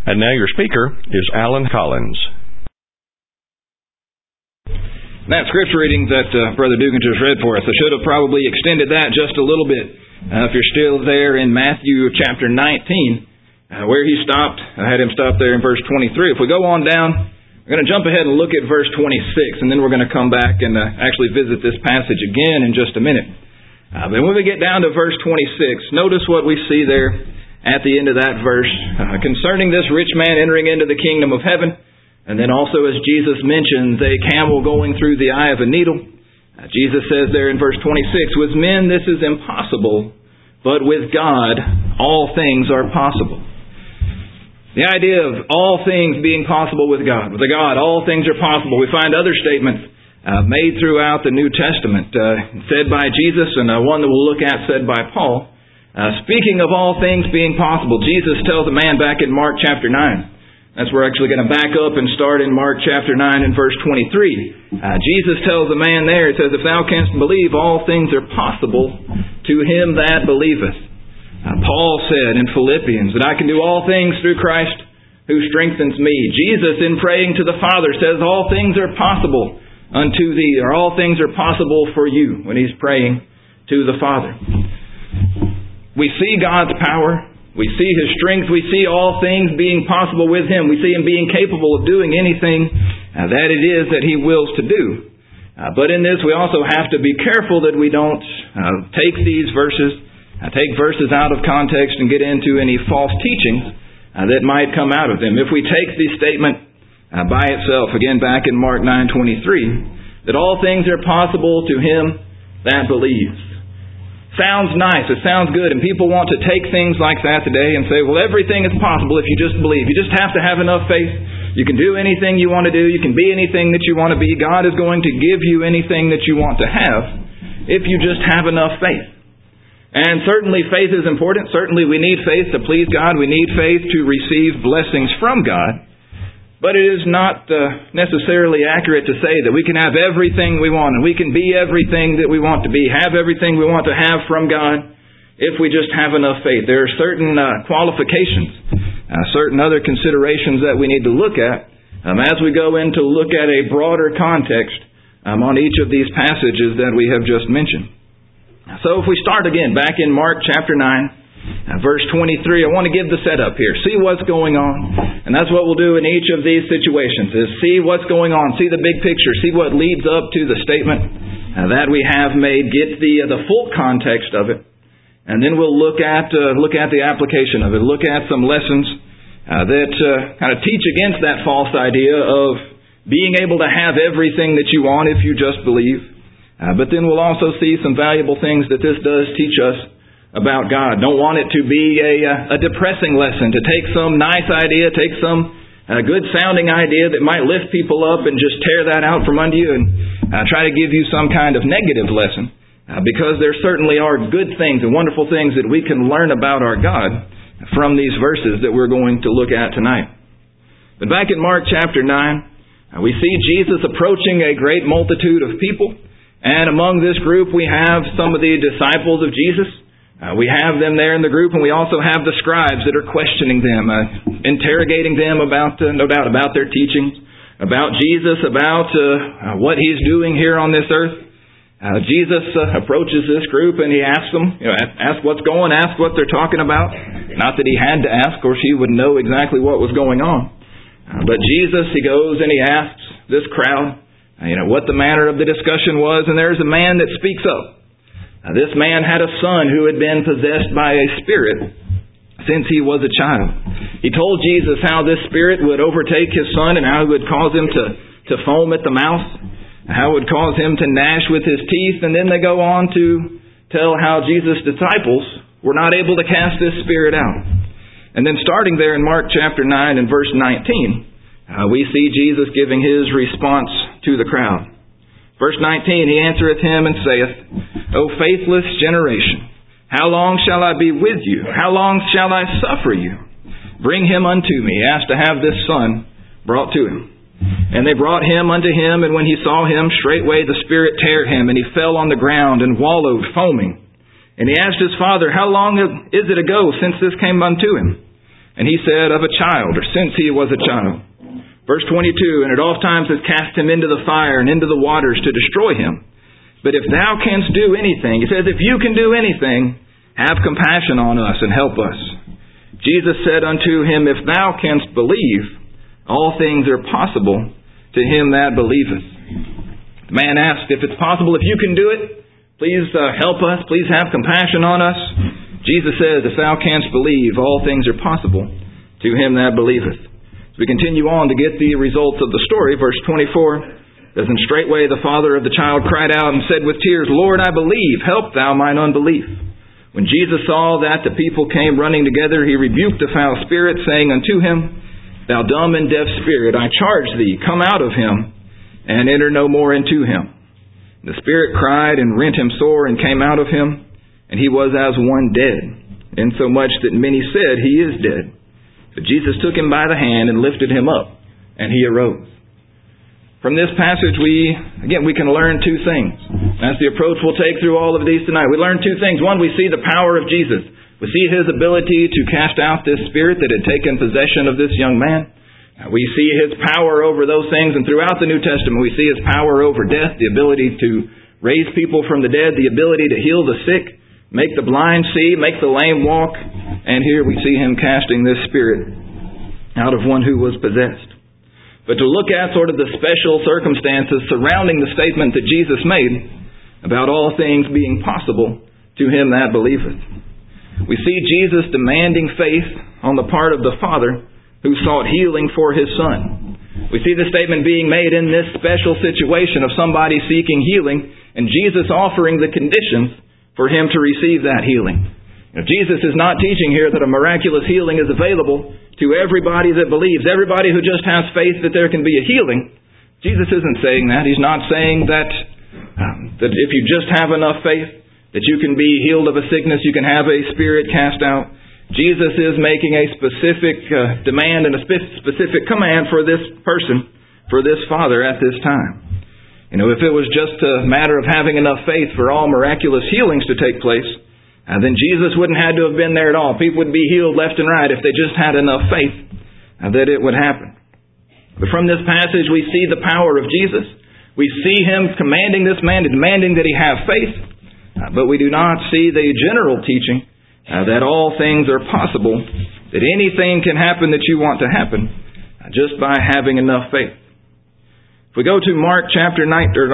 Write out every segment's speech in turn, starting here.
And now your speaker is Alan Collins. That scripture reading that Brother Dugan just read for us, I should have probably extended that just a little bit. If you're still there in Matthew chapter 19, where he stopped, I had him stop there in verse 23. If we go on down, we're going to jump ahead and look at verse 26, and then we're going to come back and actually visit this passage again in just a minute. But when we get down to verse 26, notice what we see there at the end of that verse concerning this rich man entering into the kingdom of heaven. And then also, as Jesus mentions, a camel going through the eye of a needle. Jesus says there in verse 26, with men this is impossible, but with God all things are possible. The idea of all things being possible with God. With God, all things are possible. We find other statements made throughout the New Testament, said by Jesus, and one that we'll look at said by Paul. Speaking of all things being possible, Jesus tells a man back in Mark chapter 9. That's where we're actually going to back up and start in Mark chapter 9 and verse 23. Jesus tells the man there, it says, if thou canst believe, all things are possible to him that believeth. Paul said in Philippians that I can do all things through Christ who strengthens me. Jesus, in praying to the Father, says all things are possible unto thee, or all things are possible for you when he's praying to the Father. We see God's power. We see His strength. We see all things being possible with Him. We see Him being capable of doing anything that it is that He wills to do. But in this, we also have to be careful that we don't take these verses, take verses out of context and get into any false teachings that might come out of them. If we take the statement by itself, again back in Mark 9:23, that all things are possible to him that believes. Sounds nice, it sounds good, and people want to take things like that today and say, well, everything is possible if you just believe. You just have to have enough faith. You can do anything you want to do. You can be anything that you want to be. God is going to give you anything that you want to have if you just have enough faith. And certainly faith is important. Certainly we need faith to please God. We need faith to receive blessings from God. But it is not necessarily accurate to say that we can have everything we want and we can be everything that we want to be, have everything we want to have from God if we just have enough faith. There are certain qualifications, certain other considerations that we need to look at as we go in to look at a broader context on each of these passages that we have just mentioned. So if we start again back in Mark chapter 9, verse 23, I want to give the setup here. See what's going on. And that's what we'll do in each of these situations, is see what's going on, see the big picture, see what leads up to the statement that we have made, get the full context of it, and then we'll look at the application of it, look at some lessons that kind of teach against that false idea of being able to have everything that you want if you just believe. But then we'll also see some valuable things that this does teach us about God. Don't want it to be a depressing lesson, to take some nice idea, take some good sounding idea that might lift people up and just tear that out from under you and try to give you some kind of negative lesson. Because there certainly are good things and wonderful things that we can learn about our God from these verses that we're going to look at tonight. But back in Mark chapter 9, we see Jesus approaching a great multitude of people. And among this group we have some of the disciples of Jesus. We have them there in the group, and we also have the scribes that are questioning them, interrogating them about, no doubt, about their teachings, about Jesus, about what He's doing here on this earth. Jesus approaches this group and He asks them, ask what's going, ask what they're talking about. Not that He had to ask, or He would know exactly what was going on. But Jesus, He goes and He asks this crowd, what the manner of the discussion was, and there's a man that speaks up. This man had a son who had been possessed by a spirit since he was a child. He told Jesus how this spirit would overtake his son and how it would cause him to foam at the mouth, how it would cause him to gnash with his teeth. And then they go on to tell how Jesus' disciples were not able to cast this spirit out. And then starting there in Mark chapter 9 and verse 19, we see Jesus giving His response to the crowd. Verse 19, He answereth him and saith, O faithless generation, how long shall I be with you? How long shall I suffer you? Bring him unto me. He asked to have this son brought to him. And they brought him unto him, and when he saw him, straightway the spirit teared him, and he fell on the ground and wallowed, foaming. And he asked his father, How long is it ago since this came unto him? And he said, of a child, or since he was a child. Verse 22, and it oft times has cast him into the fire and into the waters to destroy him. But if thou canst do anything, he says, if you can do anything, have compassion on us and help us. Jesus said unto him, if thou canst believe, all things are possible to him that believeth. The man asked, if it's possible, if you can do it, please help us, please have compassion on us. Jesus says, if thou canst believe, all things are possible to him that believeth. As we continue on to get the results of the story, verse 24, says, and straightway the father of the child cried out and said with tears, Lord, I believe, help thou mine unbelief. When Jesus saw that the people came running together, he rebuked the foul spirit, saying unto him, thou dumb and deaf spirit, I charge thee, come out of him, and enter no more into him. The spirit cried and rent him sore and came out of him, and he was as one dead, insomuch that many said, he is dead. But Jesus took him by the hand and lifted him up, and he arose. From this passage, we can learn two things. That's the approach we'll take through all of these tonight. We learn two things. One, we see the power of Jesus. We see his ability to cast out this spirit that had taken possession of this young man. We see his power over those things, and throughout the New Testament we see his power over death, the ability to raise people from the dead, the ability to heal the sick, make the blind see, make the lame walk, and here we see him casting this spirit out of one who was possessed. But to look at sort of the special circumstances surrounding the statement that Jesus made about all things being possible to him that believeth. We see Jesus demanding faith on the part of the Father who sought healing for his Son. We see the statement being made in this special situation of somebody seeking healing, and Jesus offering the conditions for him to receive that healing. Now, Jesus is not teaching here that a miraculous healing is available to everybody that believes, everybody who just has faith that there can be a healing. Jesus isn't saying that. He's not saying that if you just have enough faith that you can be healed of a sickness, you can have a spirit cast out. Jesus is making a specific demand and a specific command for this person, for this father at this time. If it was just a matter of having enough faith for all miraculous healings to take place, then Jesus wouldn't have to have been there at all. People would be healed left and right if they just had enough faith that it would happen. But from this passage we see the power of Jesus. We see him commanding this man, demanding that he have faith. But we do not see the general teaching that all things are possible, that anything can happen that you want to happen just by having enough faith. If we go to Mark chapter 14,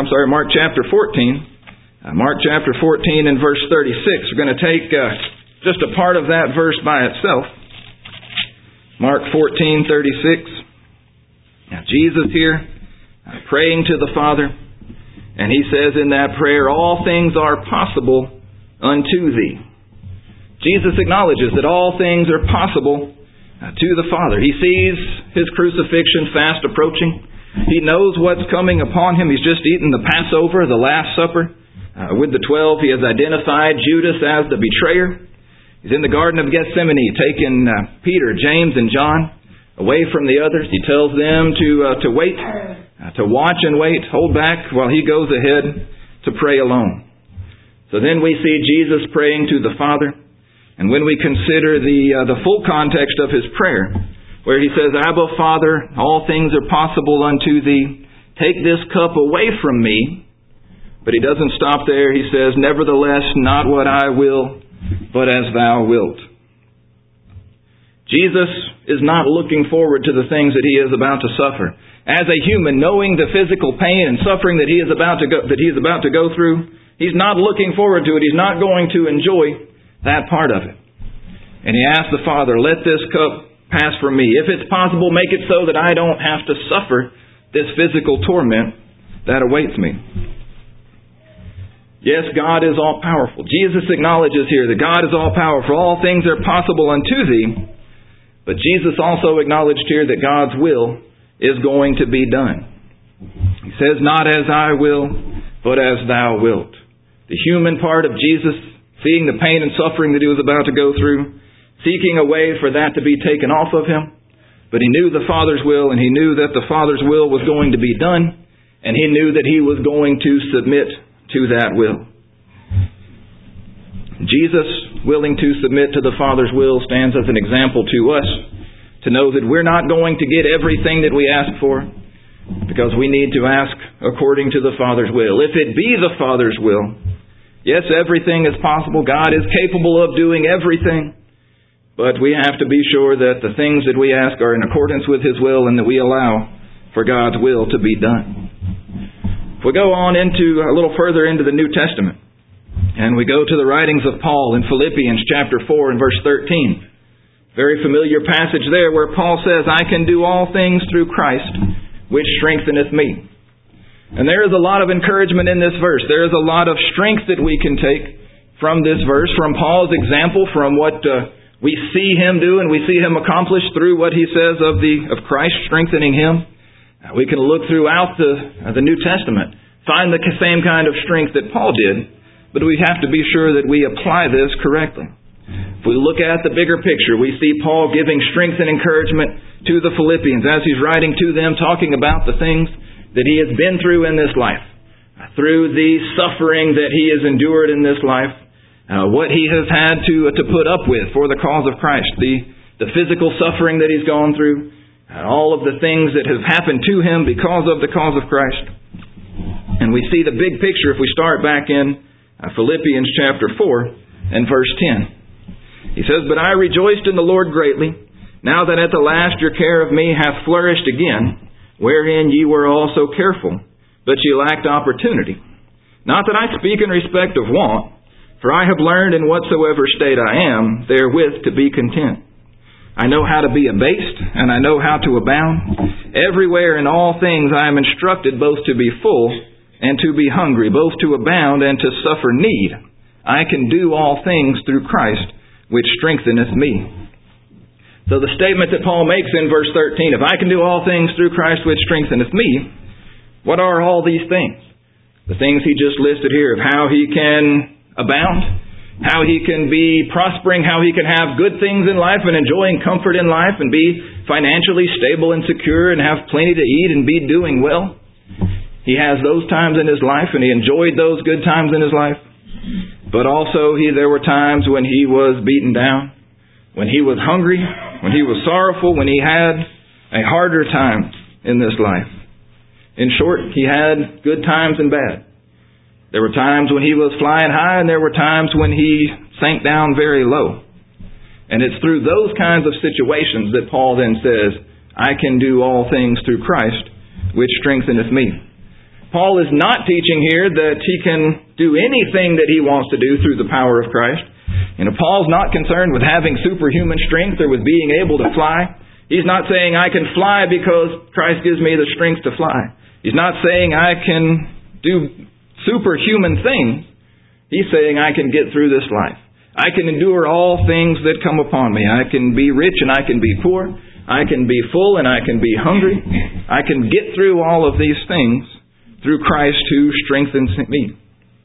Mark chapter 14 and verse 36. We're going to take just a part of that verse by itself. Mark 14:36. Now Jesus here praying to the Father, and he says in that prayer, all things are possible unto thee. Jesus acknowledges that all things are possible to the Father. He sees his crucifixion fast approaching. He knows what's coming upon him. He's just eaten the Passover, the Last Supper. With the 12, he has identified Judas as the betrayer. He's in the Garden of Gethsemane, taking Peter, James, and John away from the others. He tells them to wait, to watch and wait, hold back while he goes ahead to pray alone. So then we see Jesus praying to the Father. And when we consider the full context of his prayer, where he says, Abba, Father, all things are possible unto thee. Take this cup away from me. But he doesn't stop there. He says, nevertheless, not what I will, but as thou wilt. Jesus is not looking forward to the things that he is about to suffer. As a human, knowing the physical pain and suffering that he is about to go through, he's not looking forward to it. He's not going to enjoy that part of it. And he asked the Father, let this cup pass from me. If it's possible, make it so that I don't have to suffer this physical torment that awaits me. Yes, God is all-powerful. Jesus acknowledges here that God is all-powerful. All things are possible unto thee. But Jesus also acknowledged here that God's will is going to be done. He says, not as I will, but as thou wilt. The human part of Jesus, seeing the pain and suffering that he was about to go through, seeking a way for that to be taken off of him. But he knew the Father's will, and he knew that the Father's will was going to be done, and he knew that he was going to submit to that will. Jesus, willing to submit to the Father's will, stands as an example to us to know that we're not going to get everything that we ask for, because we need to ask according to the Father's will. If it be the Father's will, yes, everything is possible. God is capable of doing everything. But we have to be sure that the things that we ask are in accordance with His will, and that we allow for God's will to be done. If we go on a little further into the New Testament, and we go to the writings of Paul in Philippians chapter 4 and verse 13. Very familiar passage there where Paul says, I can do all things through Christ, which strengtheneth me. And there is a lot of encouragement in this verse. There is a lot of strength that we can take from this verse, from Paul's example, from what we see him do and we see him accomplish through what he says of Christ strengthening him. We can look throughout the New Testament, find the same kind of strength that Paul did, but we have to be sure that we apply this correctly. If we look at the bigger picture, we see Paul giving strength and encouragement to the Philippians as he's writing to them, talking about the things that he has been through in this life, through the suffering that he has endured in this life, what he has had to put up with for the cause of Christ, the physical suffering that he's gone through, all of the things that have happened to him because of the cause of Christ. And we see the big picture if we start back in Philippians chapter 4 and verse 10. He says, But I rejoiced in the Lord greatly, now that at the last your care of me hath flourished again, wherein ye were also careful, but ye lacked opportunity. Not that I speak in respect of want, for I have learned in whatsoever state I am, therewith to be content. I know how to be abased, and I know how to abound. Everywhere in all things I am instructed both to be full and to be hungry, both to abound and to suffer need. I can do all things through Christ, which strengtheneth me. So the statement that Paul makes in verse 13, if I can do all things through Christ, which strengtheneth me, what are all these things? The things he just listed here of how he can abound, how he can be prospering, how he can have good things in life and enjoying comfort in life and be financially stable and secure and have plenty to eat and be doing well. He has those times in his life, and he enjoyed those good times in his life. But also there were times when he was beaten down, when he was hungry, when he was sorrowful, when he had a harder time in this life. In short, he had good times and bad. There were times when he was flying high, and there were times when he sank down very low. And it's through those kinds of situations that Paul then says, I can do all things through Christ, which strengtheneth me. Paul is not teaching here that he can do anything that he wants to do through the power of Christ. Paul's not concerned with having superhuman strength or with being able to fly. He's not saying I can fly because Christ gives me the strength to fly. He's not saying I can do superhuman things. He's saying I can get through this life. I can endure all things that come upon me. I can be rich and I can be poor. I can be full and I can be hungry. I can get through all of these things through Christ who strengthens me.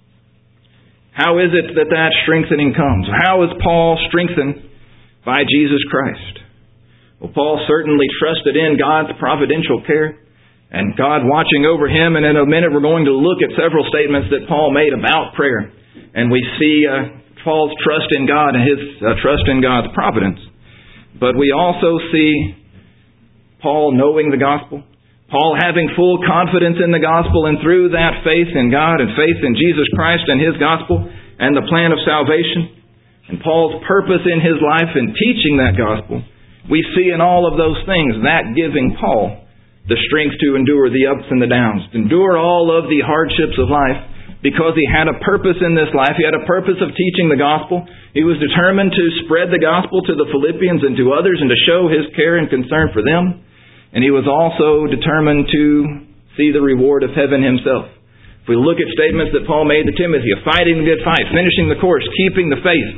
How is it that strengthening comes? How is Paul strengthened by Jesus Christ? Well, Paul certainly trusted in God's providential care and God watching over him. And in a minute we're going to look at several statements that Paul made about prayer. And we see Paul's trust in God and his trust in God's providence. But we also see Paul knowing the gospel. Paul having full confidence in the gospel, and through that faith in God and faith in Jesus Christ and His gospel and the plan of salvation, and Paul's purpose in his life in teaching that gospel, we see in all of those things that giving Paul the strength to endure the ups and the downs, to endure all of the hardships of life, because he had a purpose in this life. He had a purpose of teaching the gospel. He was determined to spread the gospel to the Philippians and to others and to show his care and concern for them. And he was also determined to see the reward of heaven himself. If we look at statements that Paul made to Timothy of fighting the good fight, finishing the course, keeping the faith,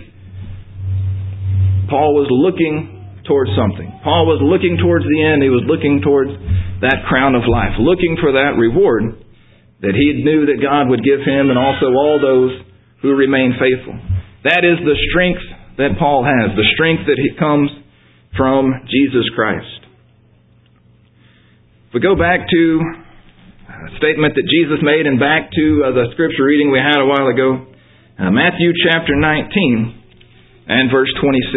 Paul was looking towards something. Paul was looking towards the end. He was looking towards that crown of life, looking for that reward that he knew that God would give him and also all those who remain faithful. That is the strength that Paul has, the strength that comes from Jesus Christ. If we go back to a statement that Jesus made and back to the scripture reading we had a while ago, Matthew chapter 19 and verse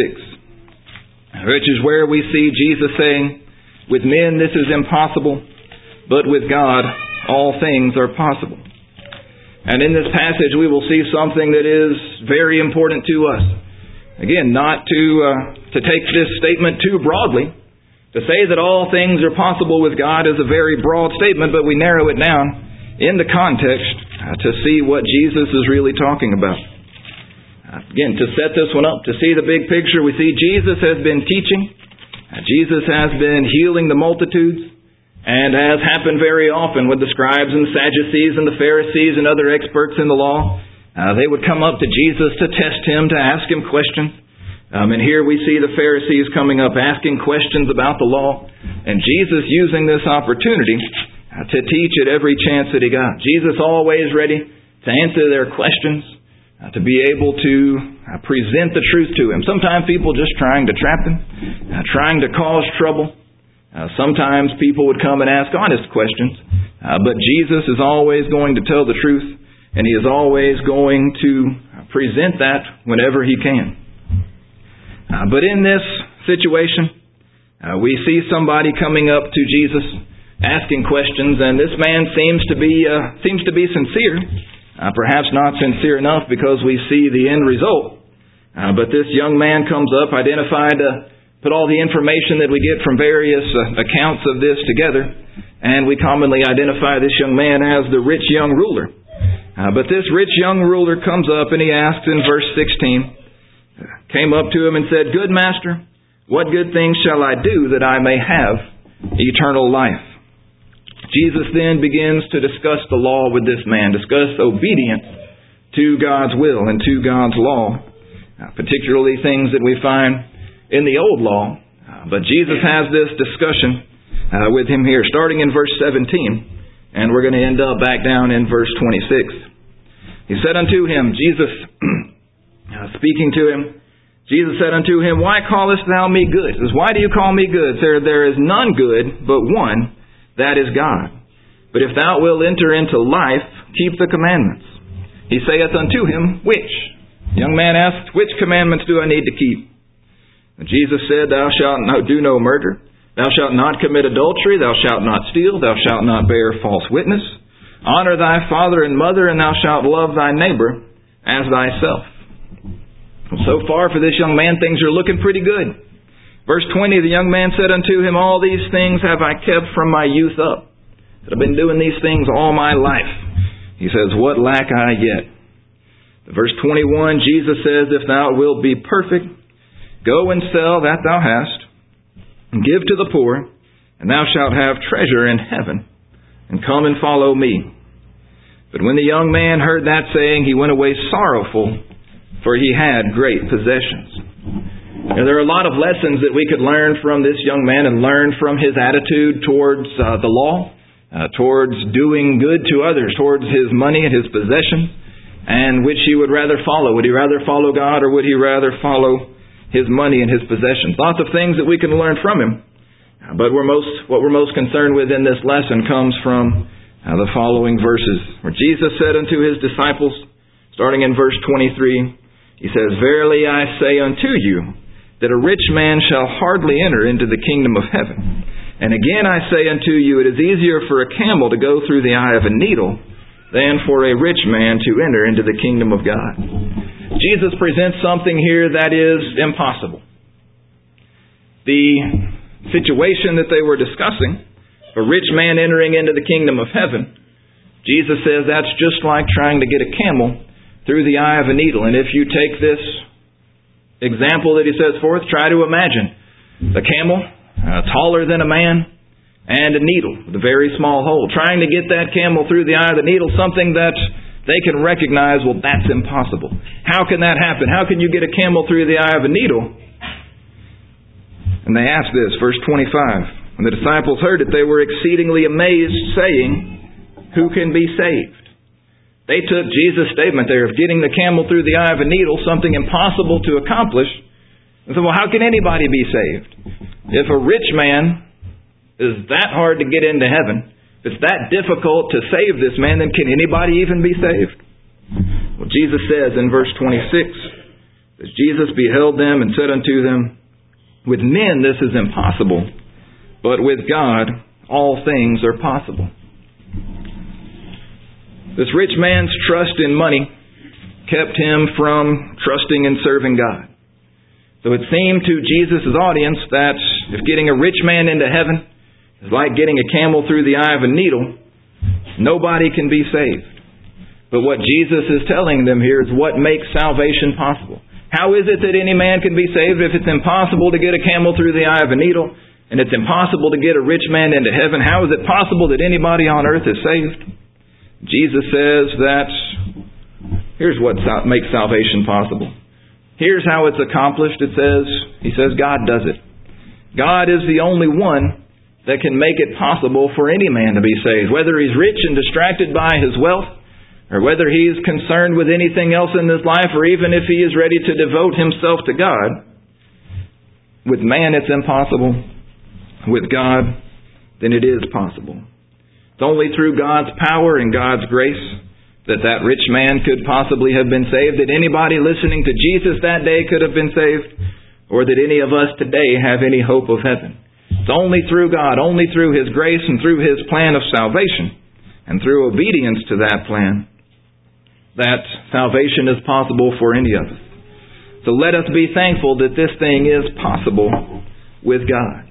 26, which is where we see Jesus saying, "With men this is impossible, but with God all things are possible." And in this passage we will see something that is very important to us. Again, not to take this statement too broadly. To say that all things are possible with God is a very broad statement, but we narrow it down in the context to see what Jesus is really talking about. Again, to set this one up, to see the big picture, we see Jesus has been teaching. Jesus has been healing the multitudes. And as happened very often with the scribes and the Sadducees and the Pharisees and other experts in the law, they would come up to Jesus to test Him, to ask Him questions. And here we see the Pharisees coming up asking questions about the law, and Jesus using this opportunity to teach at every chance that He got. Jesus always ready to answer their questions, to be able to present the truth to Him. Sometimes people just trying to trap Him, trying to cause trouble. Sometimes people would come and ask honest questions, but Jesus is always going to tell the truth, and He is always going to present that whenever He can. But in this situation, we see somebody coming up to Jesus asking questions, and this man seems to be sincere. Perhaps not sincere enough because we see the end result. But this young man comes up, identified, put all the information that we get from various accounts of this together, and we commonly identify this young man as the rich young ruler. But this rich young ruler comes up and he asks in verse 16, came up to him and said, "Good master, what good things shall I do that I may have eternal life?" Jesus then begins to discuss the law with this man, discuss obedience to God's will and to God's law, particularly things that we find in the old law. But Jesus has this discussion with him here, starting in verse 17, and we're going to end up back down in verse 26. He said unto him, Jesus speaking to him, Jesus said unto him, "Why callest thou me good?" He says, "Why do you call me good? There is none good but one, that is God. But if thou wilt enter into life, keep the commandments." He saith unto him, "Which?" The young man asked, "Which commandments do I need to keep?" And Jesus said, "Thou shalt do no murder. Thou shalt not commit adultery. Thou shalt not steal. Thou shalt not bear false witness. Honor thy father and mother, and thou shalt love thy neighbor as thyself." So far for this young man, things are looking pretty good. Verse 20, the young man said unto him, "All these things have I kept from my youth up." I've been doing these things all my life. He says, "What lack I yet?" Verse 21, Jesus says, "If thou wilt be perfect, go and sell that thou hast, and give to the poor, and thou shalt have treasure in heaven, and come and follow me." But when the young man heard that saying, he went away sorrowful, for he had great possessions. Now, there are a lot of lessons that we could learn from this young man and learn from his attitude towards the law, towards doing good to others, towards his money and his possessions, and which he would rather follow. Would he rather follow God, or would he rather follow his money and his possessions? Lots of things that we can learn from him. But what we're most concerned with in this lesson comes from the following verses, where Jesus said unto his disciples, starting in verse 23, he says, "Verily I say unto you, that a rich man shall hardly enter into the kingdom of heaven. And again I say unto you, it is easier for a camel to go through the eye of a needle than for a rich man to enter into the kingdom of God." Jesus presents something here that is impossible. The situation that they were discussing, a rich man entering into the kingdom of heaven, Jesus says that's just like trying to get a camel through the eye of a needle. And if you take this example that he says forth, try to imagine a camel taller than a man and a needle with a very small hole. Trying to get that camel through the eye of the needle, something that they can recognize, well, that's impossible. How can that happen? How can you get a camel through the eye of a needle? And they asked this, verse 25. When the disciples heard it, they were exceedingly amazed, saying, "Who can be saved?" They took Jesus' statement there of getting the camel through the eye of a needle, something impossible to accomplish, and said, well, how can anybody be saved? If a rich man is that hard to get into heaven, if it's that difficult to save this man, then can anybody even be saved? Well, Jesus says in verse 26, that Jesus beheld them and said unto them, with men this is impossible, but with God all things are possible. This rich man's trust in money kept him from trusting and serving God. So it seemed to Jesus' audience that if getting a rich man into heaven is like getting a camel through the eye of a needle, nobody can be saved. But what Jesus is telling them here is what makes salvation possible. How is it that any man can be saved if it's impossible to get a camel through the eye of a needle and it's impossible to get a rich man into heaven? How is it possible that anybody on earth is saved? Jesus says that here's what makes salvation possible. Here's how it's accomplished. He says God does it. God is the only one that can make it possible for any man to be saved. Whether he's rich and distracted by his wealth, or whether he's concerned with anything else in his life, or even if he is ready to devote himself to God. With man it's impossible. With God, then it is possible. It's only through God's power and God's grace that rich man could possibly have been saved, that anybody listening to Jesus that day could have been saved, or that any of us today have any hope of heaven. It's only through God, only through His grace and through His plan of salvation, and through obedience to that plan, that salvation is possible for any of us. So let us be thankful that this thing is possible with God.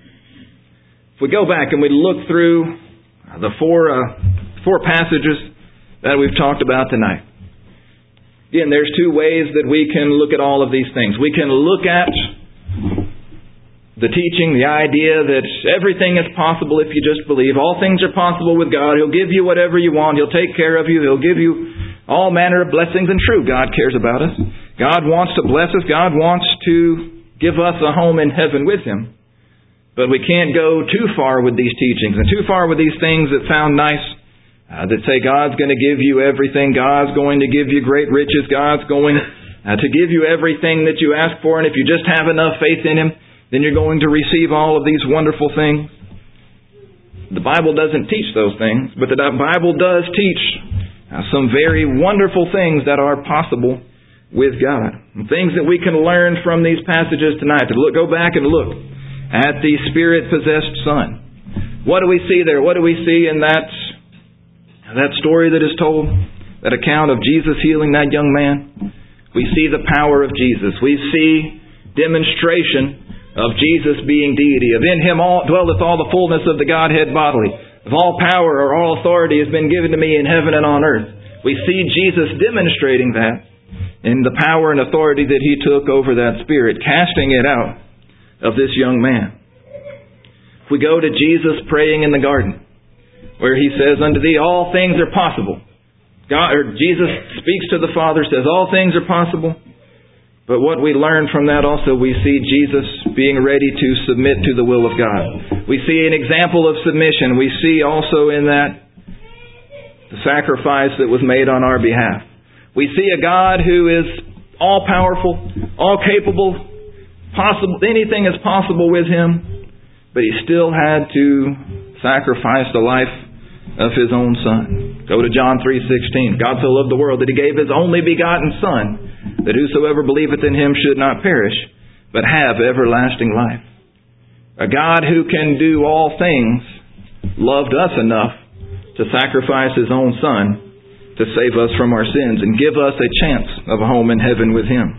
If we go back and we look through the four passages that we've talked about tonight. Again, there's two ways that we can look at all of these things. We can look at the teaching, the idea that everything is possible if you just believe. All things are possible with God. He'll give you whatever you want. He'll take care of you. He'll give you all manner of blessings. And true, God cares about us. God wants to bless us. God wants to give us a home in heaven with Him. But we can't go too far with these teachings and too far with these things that sound nice. That say God's going to give you everything. God's going to give you great riches. God's going to give you everything that you ask for. And if you just have enough faith in Him, then you're going to receive all of these wonderful things. The Bible doesn't teach those things, but the Bible does teach some very wonderful things that are possible with God. And things that we can learn from these passages tonight. To go back and look at the Spirit-possessed son. What do we see there? What do we see in that story that is told? That account of Jesus healing that young man? We see the power of Jesus. We see demonstration of Jesus being deity. Of in Him dwelleth all the fullness of the Godhead bodily. Of all power or all authority has been given to me in heaven and on earth. We see Jesus demonstrating that in the power and authority that He took over that spirit, casting it out of this young man. If we go to Jesus praying in the garden, where He says, unto thee all things are possible. Jesus speaks to the Father, says all things are possible. But what we learn from that also, we see Jesus being ready to submit to the will of God. We see an example of submission. We see also in that the sacrifice that was made on our behalf. We see a God who is all-powerful, all-capable, possible. Anything is possible with Him, but He still had to sacrifice the life of His own Son. Go to John 3:16. God so loved the world that He gave His only begotten Son, that whosoever believeth in Him should not perish, but have everlasting life. A God who can do all things loved us enough to sacrifice His own Son to save us from our sins and give us a chance of a home in heaven with Him.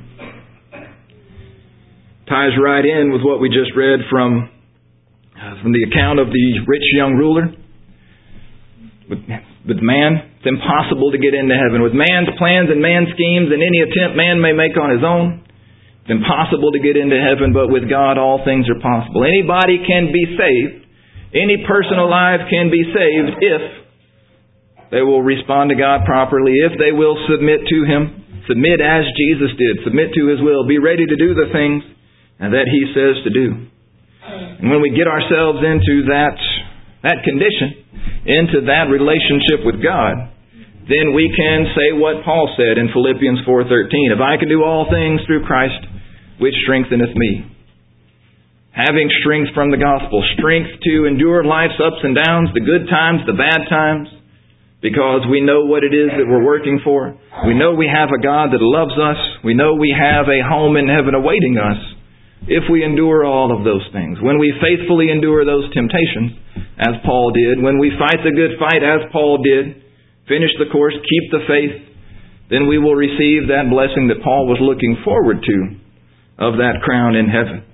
Ties right in with what we just read from the account of the rich young ruler. With man, it's impossible to get into heaven. With man's plans and man's schemes and any attempt man may make on his own, it's impossible to get into heaven, but with God all things are possible. Anybody can be saved. Any person alive can be saved if they will respond to God properly, if they will submit to Him, submit as Jesus did, submit to His will, be ready to do the things that He says to do. And when we get ourselves into that condition, into that relationship with God, then we can say what Paul said in Philippians 4:13. If I can do all things through Christ, which strengtheneth me. Having strength from the gospel, strength to endure life's ups and downs, the good times, the bad times, because we know what it is that we're working for. We know we have a God that loves us. We know we have a home in heaven awaiting us if we endure all of those things. When we faithfully endure those temptations, as Paul did, when we fight the good fight, as Paul did, finish the course, keep the faith, then we will receive that blessing that Paul was looking forward to, of that crown in heaven.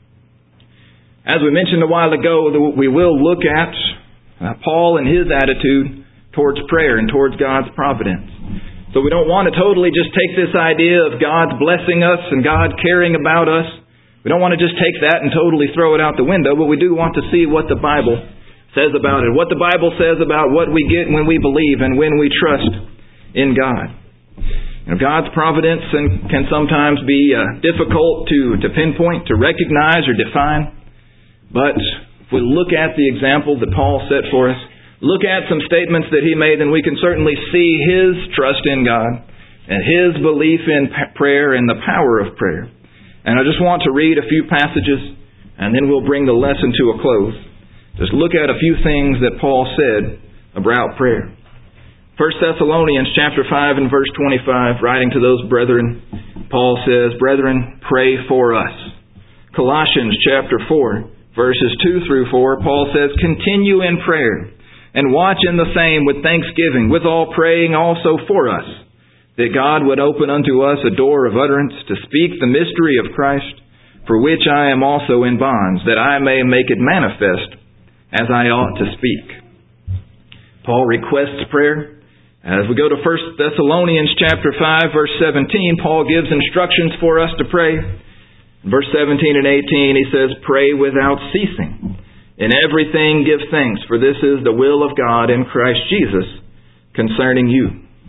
As we mentioned a while ago, we will look at Paul and his attitude towards prayer and towards God's providence. So we don't want to totally just take this idea of God blessing us and God caring about us. We don't want to just take that and totally throw it out the window, but we do want to see what the Bible says about it, what the Bible says about what we get when we believe and when we trust in God. God's providence can sometimes be difficult to pinpoint, to recognize or define. But if we look at the example that Paul set for us, look at some statements that he made, then we can certainly see his trust in God and his belief in prayer and the power of prayer. And I just want to read a few passages, and then we'll bring the lesson to a close. Just look at a few things that Paul said about prayer. 1 Thessalonians chapter 5 and verse 25, writing to those brethren, Paul says, "Brethren, pray for us." Colossians chapter 4, verses 2 through 4, Paul says, "Continue in prayer, and watch in the same with thanksgiving, with all praying also for us, that God would open unto us a door of utterance to speak the mystery of Christ, for which I am also in bonds, that I may make it manifest as I ought to speak." Paul requests prayer. As we go to 1 Thessalonians chapter 5, verse 17, Paul gives instructions for us to pray. In verse 17 and 18, he says, "Pray without ceasing. In everything give thanks, for this is the will of God in Christ Jesus concerning you."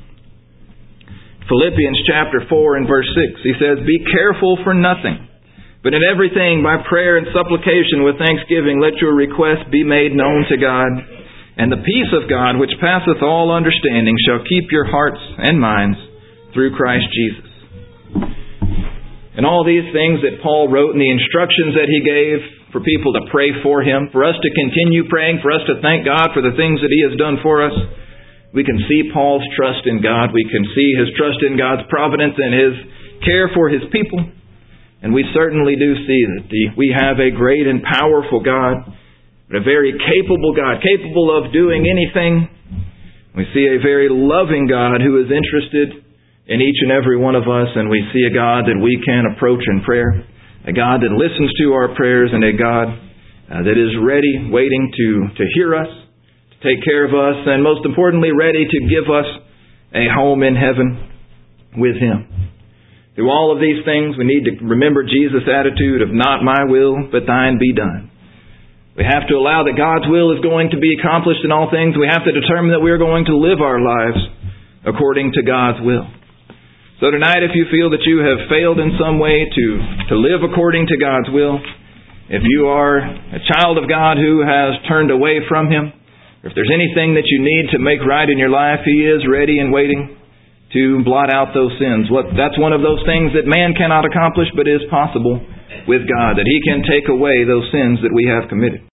Philippians chapter 4 and verse 6, he says, "Be careful for nothing, but in everything by prayer and supplication with thanksgiving let your requests be made known to God. And the peace of God, which passeth all understanding, shall keep your hearts and minds through Christ Jesus." And all these things that Paul wrote and the instructions that he gave for people to pray for him, for us to continue praying, for us to thank God for the things that he has done for us, we can see Paul's trust in God. We can see his trust in God's providence and his care for his people. And we certainly do see that we have a great and powerful God, a very capable God, capable of doing anything. We see a very loving God who is interested in each and every one of us, and we see a God that we can approach in prayer, a God that listens to our prayers, and a God that is ready, waiting to hear us, to take care of us, and most importantly, ready to give us a home in heaven with Him. Through all of these things, we need to remember Jesus' attitude of "Not my will, but thine be done." We have to allow that God's will is going to be accomplished in all things. We have to determine that we are going to live our lives according to God's will. So tonight, if you feel that you have failed in some way to live according to God's will, if you are a child of God who has turned away from Him, or if there's anything that you need to make right in your life, He is ready and waiting to blot out those sins. That's one of those things that man cannot accomplish, but is possible with God, that He can take away those sins that we have committed.